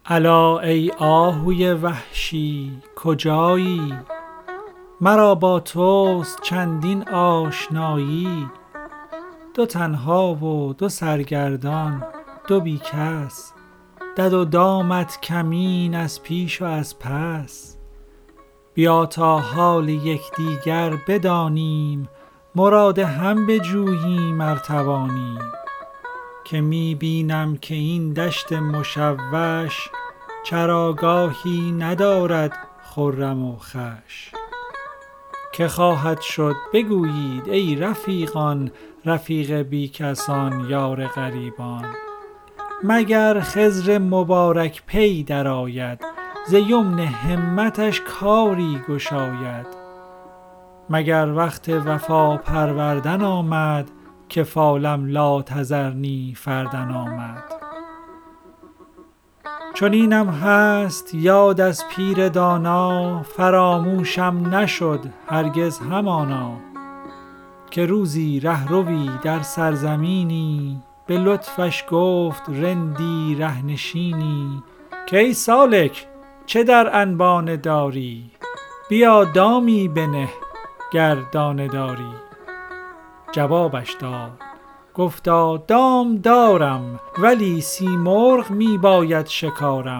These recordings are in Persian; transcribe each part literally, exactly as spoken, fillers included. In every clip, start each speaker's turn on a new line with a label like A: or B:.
A: الا ای آهوی وحشی کجایی؟ مرا با توست چندین آشنایی. دو تنها و دو سرگردان، دو بی کس، دد و دامت کمین از پیش و از پس. بیا تا حال یکدیگر بدانیم، مراد هم بجوییم ار توانیم. که می بینم که این دشت مشوش، چراگاهی ندارد خرم و خوش. که خواهد شد بگویید ای رفیقان، رفیق بی کسان یار غریبان. مگر خضر مبارک پی در آید، ز یمن همتش کاری گشاید. مگر وقت وفا پروردن آمد، که فالم لا تذرنی فردا آمد. چنینم هست یاد از پیر دانا، فراموشم نشد هرگز همانا. که روزی رهروی در سرزمینی، به لطفش گفت رندی ره نشینی. که ای سالک چه در انبانه داری؟ بیا دامی بنه گر دانه داری. جوابش داد گفتا دام دارم، ولی سیمرغ می باید شکارم.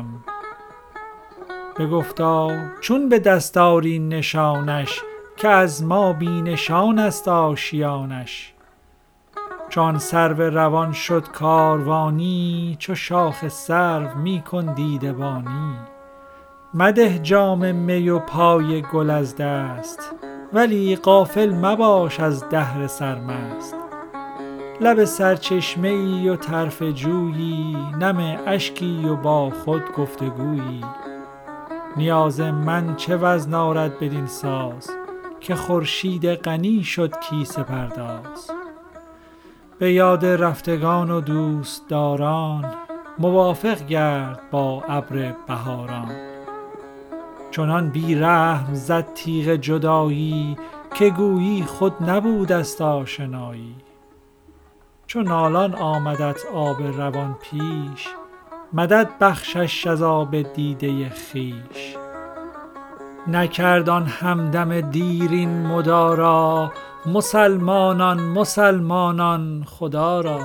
A: بگفتا چون به دست آری نشانش، که از ما بی نشان است آشیانش. چون سرو روان شد کاروانی، چو شاخ سرو می کن دیده بانی. مده جام می و پای گل از دست، ولی غافل مباش از دهر سرمست. لب سرچشمه ای و طرف جویی، نم اشکی و با خود گفتگویی. نیاز من چه وزن آرد بدین ساز، که خورشید غنی شد کیسه پرداز. به یاد رفتگان و دوستداران، موافق گرد با ابر بهاران. چنان بی رحم زد تیغ جدایی، که گویی خود نبود است آشنایی. چو نالان آمدت آب روان پیش، مدد بخشش از آب دیده خویش. نکرد آن همدم دیرین مدارا، مسلمانان مسلمانان خدا را.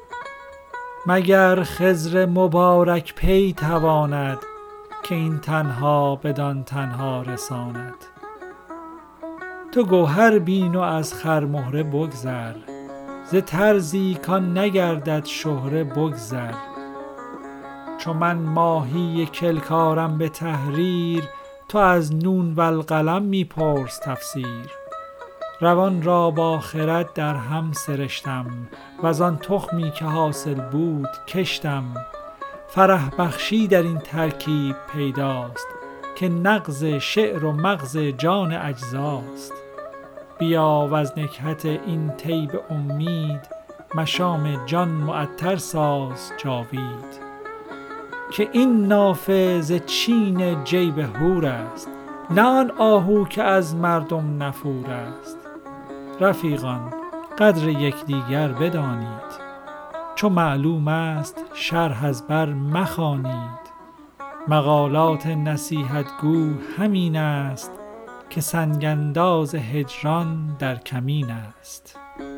A: مگر خضر مبارک پی تواند، که این تنها بدان تنها رساند. تو گوهر بین و از خرمهره بگذر، ز طرزی کان نگردد شهره بگذر. چو من ماهی کلکارم به تحریر، تو از نون والقلم می پرس تفسیر. روان را با خرد در هم سرشتم، وزان تخمی که حاصل بود کشتم. فرح بخشی در این ترکیب پیداست، که نغز شعر و مغز جان اجزاست. بیا وز نکهت این طیب امید، مشام جان معطر ساز جاوید. که این نافه ز چین جیب حور است، نه آن آهو که از مردم نفور است. رفیقان قدر یکدیگر بدانید، چو معلوم است شرح از بر مخوانید. مقالات نصیحت گو همین است، که سنگ انداز هجران در کمین است.